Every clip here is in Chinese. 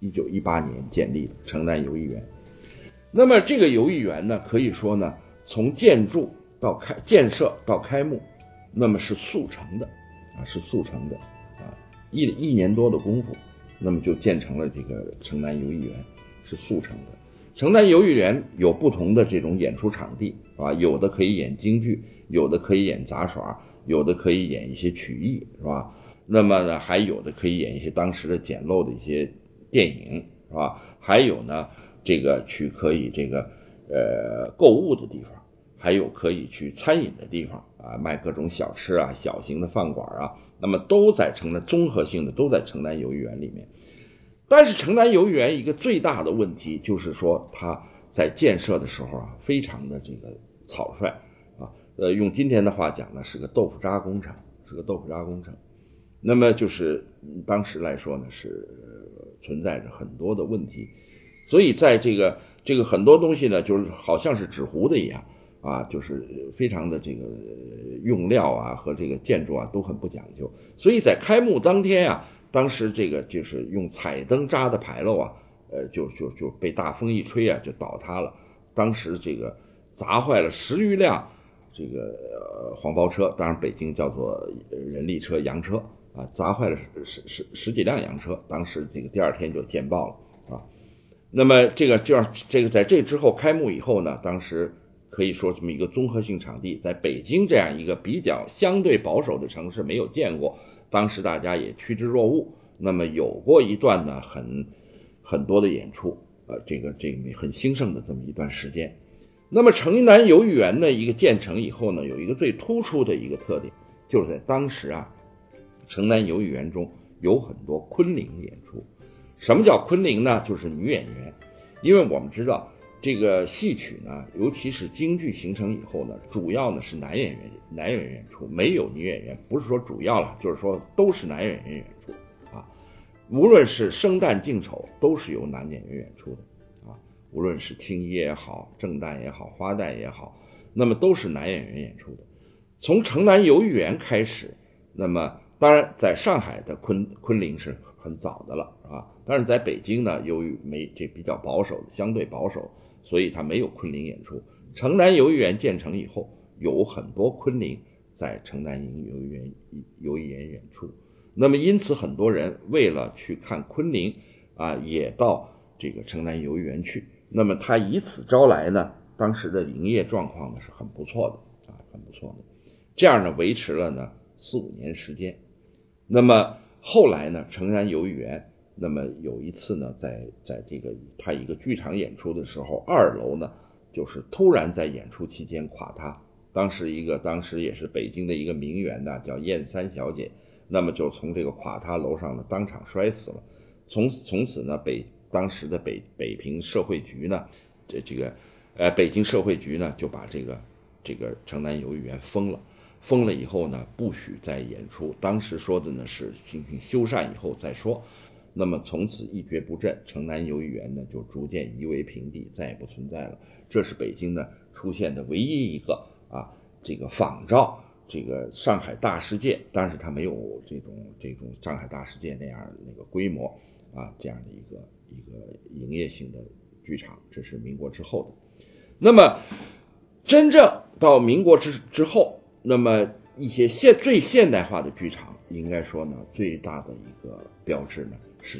1918年建立的城南游艺园。那么这个游艺园呢，可以说呢，从建设到开幕，那么是速成的一年多的功夫，那么就建成了这个城南游艺园，是速成的。城南游艺园有不同的这种演出场地，是吧？有的可以演京剧，有的可以演杂耍，有的可以演一些曲艺，是吧？那么呢，还有的可以演一些当时的简陋的一些电影，是吧？还有呢，这个可以购物的地方，还有可以去餐饮的地方啊，卖各种小吃啊，小型的饭馆啊，那么都在综合性的都在城南游艺园里面。但是城南游艺园一个最大的问题就是说，它在建设的时候啊，非常的这个草率啊，用今天的话讲呢，是个豆腐渣工程。那么就是当时来说呢，是存在着很多的问题，所以在这个很多东西呢，就是好像是纸糊的一样啊，就是非常的这个用料啊和这个建筑啊都很不讲究，所以在开幕当天啊，当时这个就是用彩灯扎的牌楼啊，就被大风一吹啊，就倒塌了。当时这个砸坏了10余辆这个黄包车，当然北京叫做人力车、洋车啊，砸坏了十几辆洋车。当时这个第二天就见报了啊。那么这个在这之后开幕以后呢，当时可以说这么一个综合性场地，在北京这样一个比较相对保守的城市没有见过。当时大家也趋之若鹜，那么有过一段呢很多的演出，这个很兴盛的这么一段时间。那么城南游艺园呢，一个建成以后呢，有一个最突出的一个特点，就是在当时啊，城南游艺园中有很多昆凌演出。什么叫昆凌呢？就是女演员。因为我们知道这个戏曲呢，尤其是京剧形成以后呢，主要呢是男演员演出，没有女演员，不是说主要了，就是说都是男演员演出啊。无论是生旦净丑，都是由男演员演出的啊。无论是青衣也好，正旦也好，花旦也好，那么都是男演员演出的。从城南游艺园开始，那么当然在上海的昆凌是很早的了啊。但是在北京呢，由于比较保守，相对保守，所以它没有昆凌演出。城南游艺园建成以后，有很多昆凌在城南游艺园演出。那么因此很多人为了去看昆凌啊，也到这个城南游艺园去。那么他以此招来呢，当时的营业状况呢是很不错的啊，很不错的。这样呢维持了呢4、5年时间。那么后来呢，城南游艺园那么有一次呢，在这个他一个剧场演出的时候，2楼呢就是突然在演出期间垮塌。当时也是北京的一个名媛呢，叫燕三小姐，那么就从这个垮塌楼上呢当场摔死了。从此呢，当时的北平社会局呢，北京社会局呢就把这个城南游艺园封了以后呢，不许再演出。当时说的呢是进行修缮以后再说。那么从此一蹶不振，城南游艺园呢就逐渐夷为平地，再也不存在了。这是北京呢出现的唯一一个啊，这个仿照这个上海大世界，但是它没有这种上海大世界那个规模啊，这样的一个营业性的剧场。这是民国之后的。那么真正到民国之后，那么一些最现代化的剧场，应该说呢，最大的一个标志呢是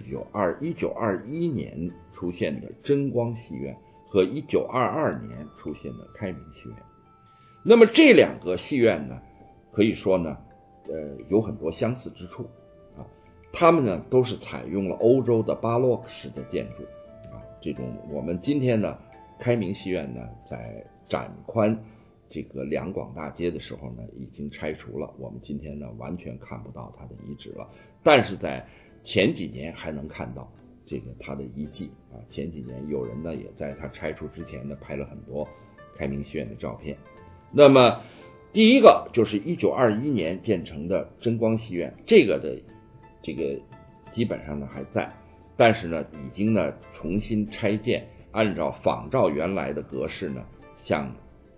1921年出现的真光戏院和1922年出现的开明戏院。那么这2个戏院呢，可以说呢有很多相似之处啊。他们呢都是采用了欧洲的巴洛克式的建筑啊。这种我们今天呢，开明戏院呢在展宽这个两广大街的时候呢已经拆除了，我们今天呢完全看不到它的遗址了。但是在前几年还能看到这个它的遗迹啊。前几年有人呢也在它拆除之前呢拍了很多开明戏院的照片。那么第一个就是1921年建成的真光戏院，这个基本上呢还在，但是呢已经呢重新拆建，按照仿照原来的格式呢向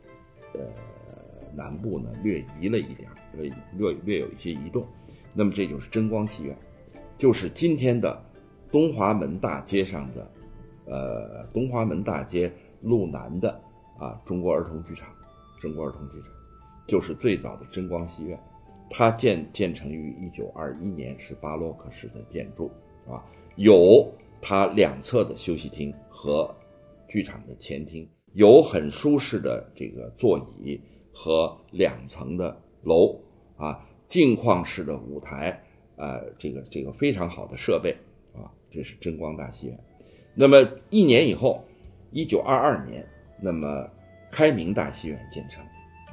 南部呢略移了一点，略有一些移动。那么这就是真光戏院，就是今天的东华门大街上的东华门大街路南的中国儿童剧场，就是最早的真光戏院。它建成于1921年，是巴洛克式的建筑有它两侧的休息厅和剧场的前厅，有很舒适的这个座椅和2层的楼镜框式的舞台这个非常好的设备这是真光大戏院。那么1年以后，1922年，那么开明大戏院建成。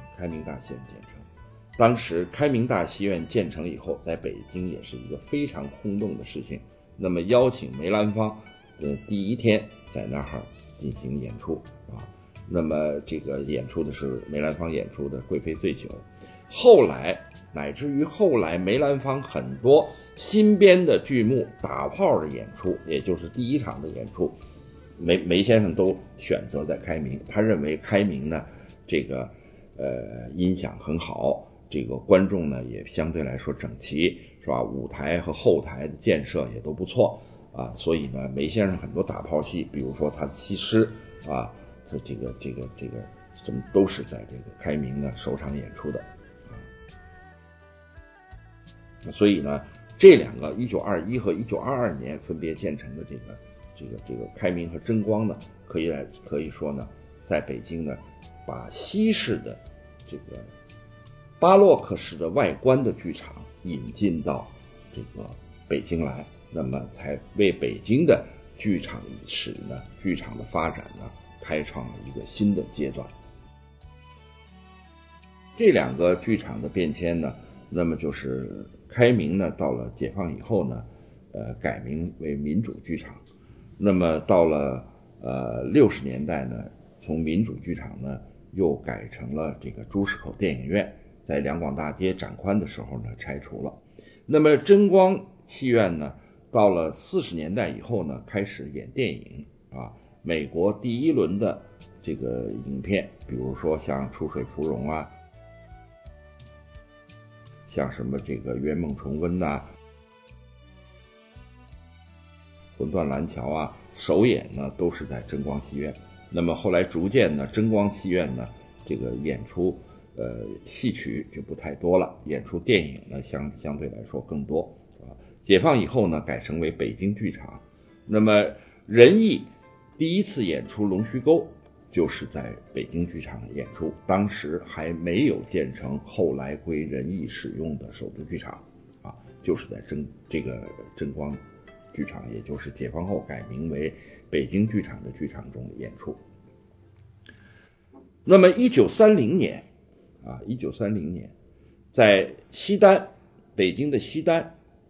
当时开明大戏院建成以后，在北京也是一个非常轰动的事情。那么邀请梅兰芳第一天在那儿进行演出那么这个演出的是梅兰芳演出的《贵妃醉酒》。后来乃至于后来梅兰芳很多新编的剧目打炮的演出，也就是第一场的演出，梅先生都选择在开明。他认为开明呢这个音响很好，这个观众呢也相对来说整齐，是吧？舞台和后台的建设也都不错所以呢梅先生很多打炮戏，比如说他的西施这个什么都是在这个开明呢首场演出的所以呢这两个1921和1922年分别建成的这个开明和真光呢，可以说呢在北京呢把西式的这个巴洛克式的外观的剧场引进到这个北京来，那么才为北京的剧场史呢剧场的发展呢开创了一个新的阶段。这两个剧场的变迁呢，那么就是开明呢到了解放以后呢改名为民主剧场。那么到了60年代呢，从民主剧场呢又改成了这个朱市口电影院，在两广大街展宽的时候呢拆除了。那么真光戏院呢到了40年代以后呢开始演电影美国第一轮的这个影片，比如说像出水芙蓉像什么这个圆梦重温魂断蓝桥首演呢都是在真光戏院。那么后来逐渐呢真光戏院呢这个演出戏曲就不太多了，演出电影呢相对来说更多解放以后呢改成为北京剧场。那么仁义第一次演出龙须沟就是在北京剧场演出，当时还没有建成后来归仁义使用的首都剧场就是在这个真光剧场，也就是解放后改名为北京剧场的剧场中演出。那么1930年在西单，北京的西单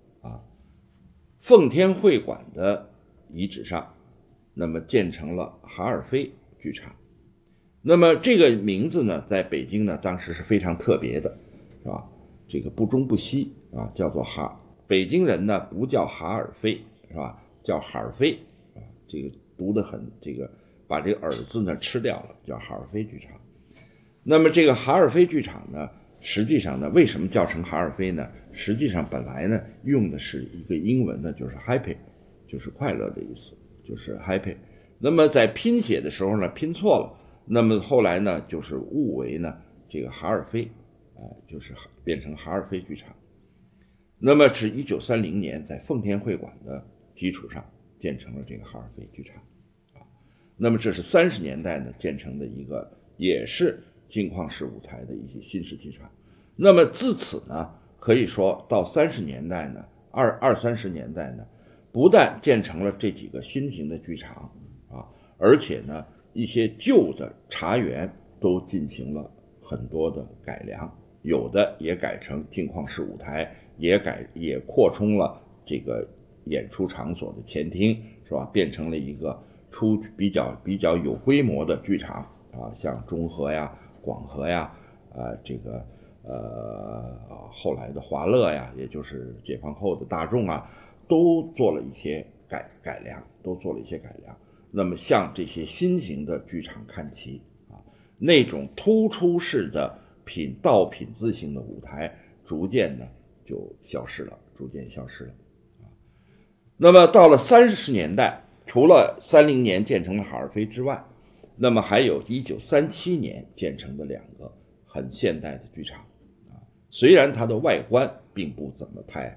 奉天会馆的遗址上，那么建成了哈尔飞剧场。那么这个名字呢在北京呢当时是非常特别的，是吧？这个不中不西叫做北京人呢不叫哈尔飞，是吧？叫哈尔飞这个读得很这个把这个耳字呢吃掉了，叫哈尔飞剧场。那么这个哈尔飞剧场呢实际上呢为什么叫成哈尔飞呢？实际上本来呢用的是一个英文呢，就是 happy， 就是快乐的意思，就是 happy。 那么在拼写的时候呢拼错了，那么后来呢就是误为呢这个哈尔飞就是变成哈尔飞剧场。那么至1930年在奉天会馆的基础上建成了这个哈尔飞剧场那么这是30年代呢建成的一个也是镜框式舞台的一些新式剧场。那么自此呢可以说到30年代呢20-30年代呢，不但建成了这几个新型的剧场而且呢一些旧的茶园都进行了很多的改良，有的也改成镜框式舞台，也扩充了这个演出场所的前厅，是吧？变成了一个比较有规模的剧场像中和广和这个后来的华乐也就是解放后的大众都做了一些改良，那么向这些新型的剧场看齐那种突出式的倒品字型的舞台逐渐就消失了。 那么到了30年代，除了30年建成的哈尔滨之外，那么还有1937年建成的2个很现代的剧场虽然它的外观并不怎么太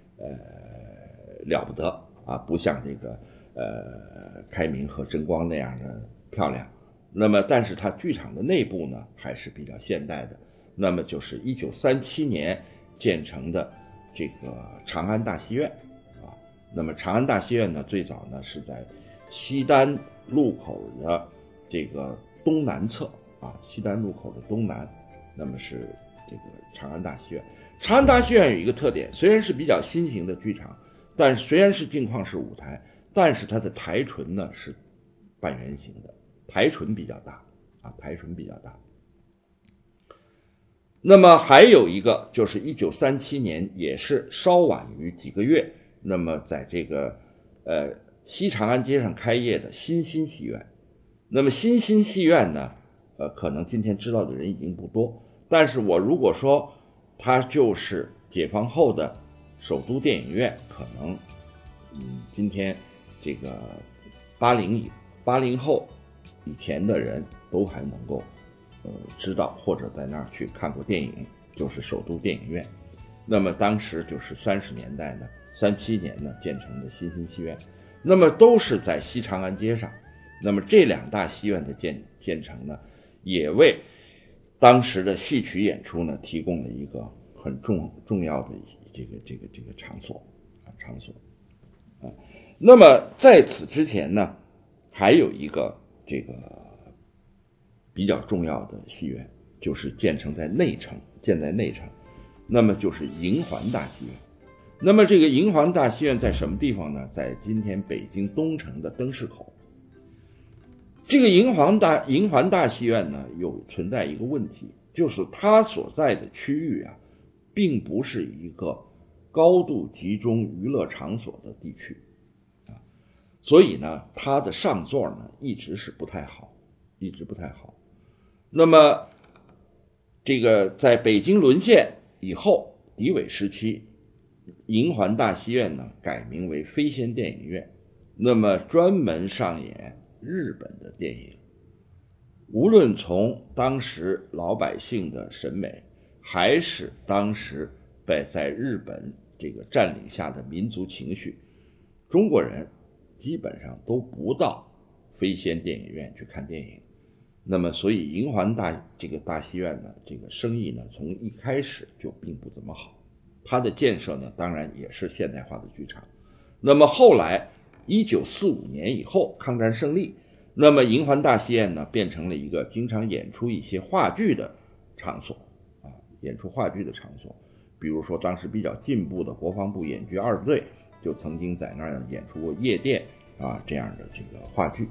了不得不像这个开明和真光那样的漂亮，那么但是它剧场的内部呢还是比较现代的。那么就是1937年建成的这个长安大戏院那么长安大戏院呢最早呢是在西单路口的这个东南侧西单路口的东南，那么是这个长安大戏院。长安大戏院有一个特点，虽然是比较新型的剧场，但是虽然是镜框式舞台，但是它的台唇呢是半圆形的，台唇比较大台唇比较大。那么还有一个就是1937年，也是稍晚于几个月，那么在这个西长安街上开业的新兴戏院。那么新兴戏院呢可能今天知道的人已经不多，但是我如果说它就是解放后的首都电影院，可能今天这个80后以前的人都还能够知道，或者在那儿去看过电影，就是首都电影院。那么当时就是30年代呢37年呢建成的新兴戏院，那么都是在西长安街上。那么这2大戏院的建成呢，也为当时的戏曲演出呢提供了一个很重要的这个场所。那么在此之前呢，还有一个这个比较重要的戏院，就是建在内城，那么就是银环大戏院。那么这个银环大戏院在什么地方呢？在今天北京东城的灯市口。这个银环大戏院呢，存在一个问题，就是它所在的区域并不是一个高度集中娱乐场所的地区所以呢，它的上座呢一直不太好。那么这个在北京沦陷以后，敌伪时期，银环大戏院呢改名为飞仙电影院，那么专门上演日本的电影。无论从当时老百姓的审美，还是当时在日本这个占领下的民族情绪，中国人基本上都不到飞仙电影院去看电影。那么所以银环大戏院呢，这个生意呢从一开始就并不怎么好。它的建设呢当然也是现代化的剧场。那么后来1945年以后，抗战胜利，那么银环大戏院呢变成了一个经常演出一些话剧的场所比如说当时比较进步的国防部演剧2队就曾经在那儿演出过夜店这样的这个话剧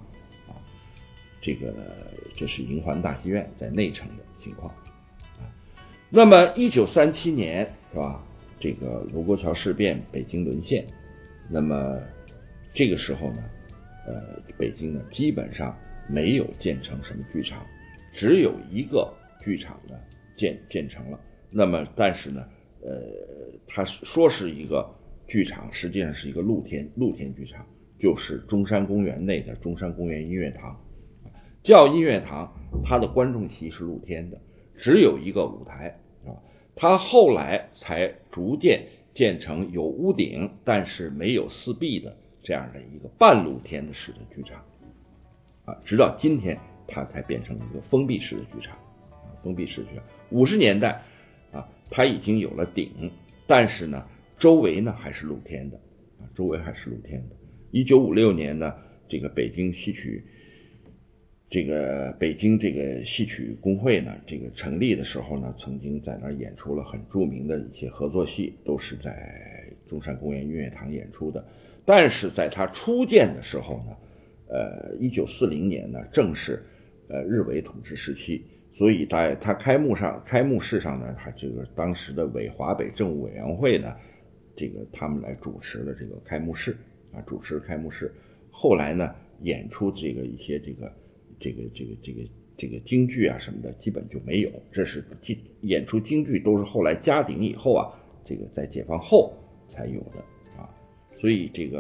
这是银环大戏院在内城的情况那么1937年是吧，这个卢沟桥事变，北京沦陷，那么这个时候呢北京呢基本上没有建成什么剧场，只有一个剧场呢建成了。那么但是呢它说是一个剧场，实际上是一个露天剧场，就是中山公园内的中山公园音乐堂。叫音乐堂，它的观众席是露天的，只有一个舞台它后来才逐渐建成有屋顶但是没有四壁的这样的一个半露天的式的剧场直到今天它才变成一个封闭式的剧场50年代它已经有了顶，但是呢周围呢还是露天的1956年呢，这个北京戏曲工会呢这个成立的时候呢，曾经在那儿演出了很著名的一些合作戏，都是在中山公园音乐堂演出的。但是在它初建的时候呢1940年呢正是日伪统治时期，所以它开幕式上呢，它这个当时的伪华北政务委员会呢，这个他们来主持了这个开幕式后来呢演出这个一些这个京剧什么的基本就没有，这是演出京剧都是后来加顶以后这个在解放后才有的所以这个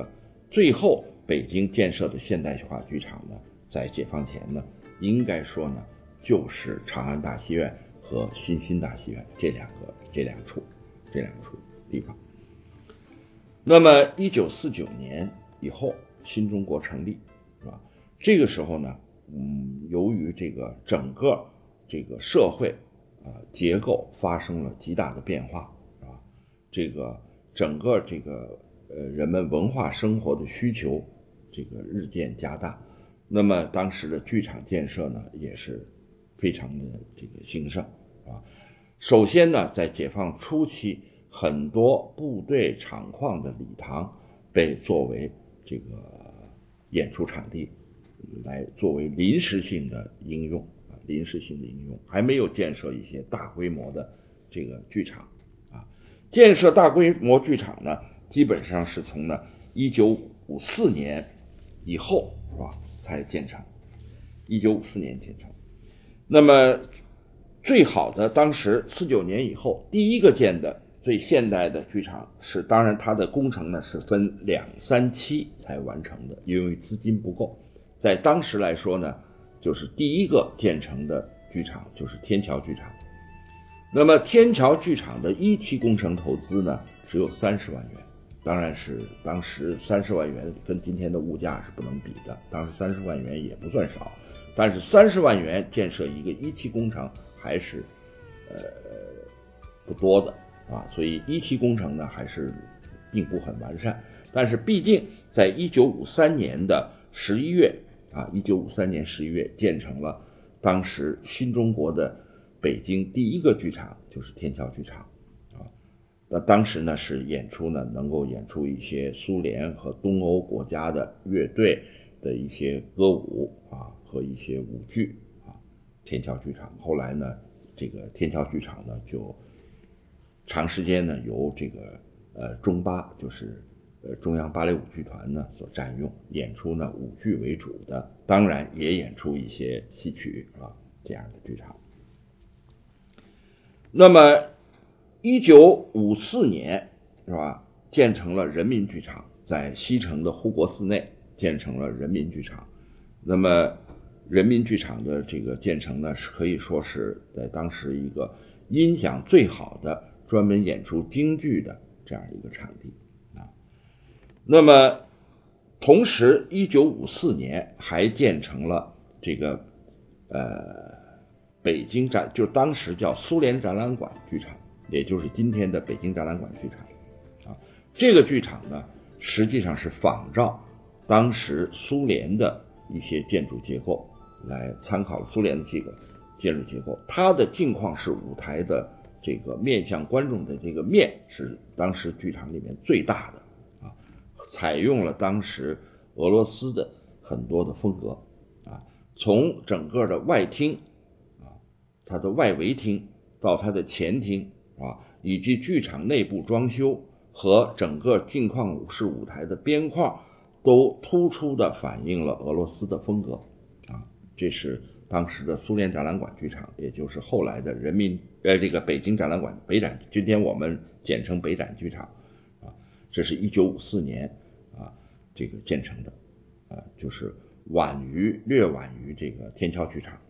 最后北京建设的现代化剧场呢，在解放前呢，应该说呢，就是长安大戏院和新兴大戏院这两处地方。那么1949年以后，新中国成立，是吧？这个时候呢，由于这个整个这个社会结构发生了极大的变化，是吧？这个整个这个人们文化生活的需求这个日渐加大，那么当时的剧场建设呢，也是非常的这个兴盛啊。首先呢，在解放初期，很多部队厂矿的礼堂被作为这个演出场地，来作为临时性的应用，还没有建设一些大规模的这个剧场啊。建设大规模剧场呢，基本上是从呢1954年以后，是吧，才建成。1954年建成。那么最好的，当时49年以后第一个建的最现代的剧场是，当然它的工程呢是分2、3期才完成的，因为资金不够。在当时来说呢，就是第一个建成的剧场就是天桥剧场。那么天桥剧场的1期工程投资呢，只有30万元。当然是当时30万元跟今天的物价是不能比的，当时30万元也不算少，但是30万元建设一个1期工程还是不多的啊，所以1期工程呢还是并不很完善。但是毕竟在1953年的11月，1953年11月建成了当时新中国的北京第一个剧场，就是天桥剧场啊。那当时呢是演出呢，能够演出一些苏联和东欧国家的乐队的一些歌舞和一些舞剧天桥剧场。后来呢，这个天桥剧场呢就长时间呢由这个中巴，就是中央芭蕾舞剧团呢所占用，演出呢舞剧为主的，当然也演出一些戏曲这样的剧场。那么1954年，是吧，建成了人民剧场，在西城的护国寺内建成了人民剧场。那么人民剧场的这个建成呢，可以说是在当时一个音响最好的专门演出京剧的这样一个场地那么同时1954年还建成了这个北京就当时叫苏联展览馆剧场，也就是今天的北京展览馆剧场这个剧场呢实际上是仿照当时苏联的一些建筑结构，来参考了苏联的这个建筑结构。它的境况是舞台的这个面向观众的这个面是当时剧场里面最大的采用了当时俄罗斯的很多的风格从整个的外厅它的外围厅到它的前厅以及剧场内部装修和整个镜框武士舞台的边框，都突出地反映了俄罗斯的风格这是当时的苏联展览馆剧场，也就是后来的这个北京展览馆北展，今天我们简称北展剧场这是1954年这个建成的就是略晚于这个天桥剧场